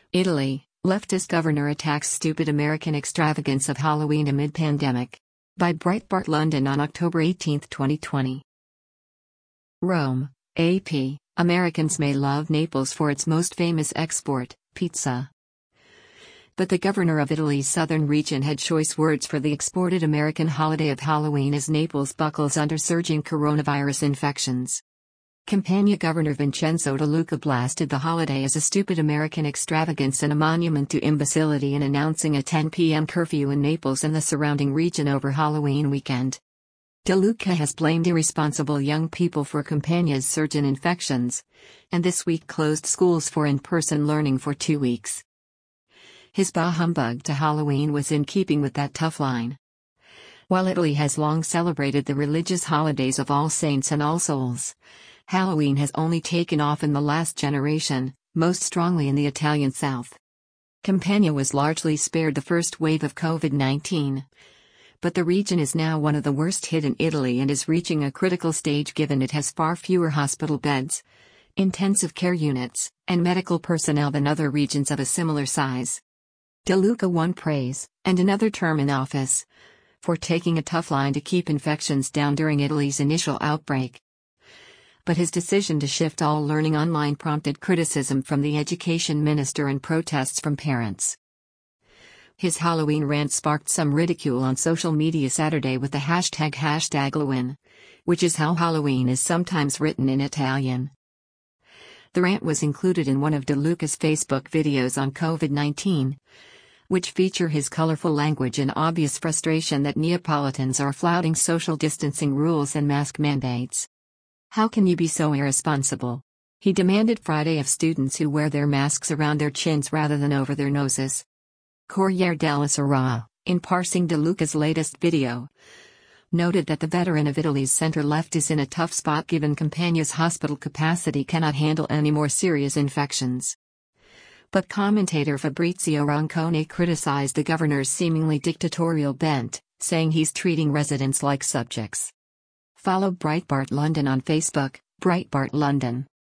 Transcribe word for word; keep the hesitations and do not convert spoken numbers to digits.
Italy, leftist governor attacks stupid American extravagance of Halloween amid pandemic. By Breitbart London on October eighteenth, twenty twenty. Rome, A P, Americans may love Naples for its most famous export, pizza. But the governor of Italy's southern region had choice words for the exported American holiday of Halloween as Naples buckles under surging coronavirus infections. Campania Governor Vincenzo De Luca blasted the holiday as a stupid American extravagance and a monument to imbecility in announcing a ten p m curfew in Naples and the surrounding region over Halloween weekend. De Luca has blamed irresponsible young people for Campania's surge in infections, and this week closed schools for in-person learning for two weeks. His bah humbug to Halloween was in keeping with that tough line. While Italy has long celebrated the religious holidays of All Saints and All Souls, Halloween has only taken off in the last generation, most strongly in the Italian south. Campania was largely spared the first wave of COVID nineteen. But the region is now one of the worst hit in Italy and is reaching a critical stage given it has far fewer hospital beds, intensive care units, and medical personnel than other regions of a similar size. De Luca won praise, and another term in office, for taking a tough line to keep infections down during Italy's initial outbreak. But his decision to shift all learning online prompted criticism from the education minister and protests from parents. His Halloween rant sparked some ridicule on social media Saturday with the hashtag hashtag Halloween, which is how Halloween is sometimes written in Italian. The rant was included in one of De Luca's Facebook videos on COVID nineteen, which feature his colorful language and obvious frustration that Neapolitans are flouting social distancing rules and mask mandates. How can you be so irresponsible? He demanded Friday of students who wear their masks around their chins rather than over their noses. Corriere della Sera, in parsing De Luca's latest video, noted that the veteran of Italy's center-left is in a tough spot given Campania's hospital capacity cannot handle any more serious infections. But commentator Fabrizio Roncone criticized the governor's seemingly dictatorial bent, saying he's treating residents like subjects. Follow Breitbart London on Facebook, Breitbart London.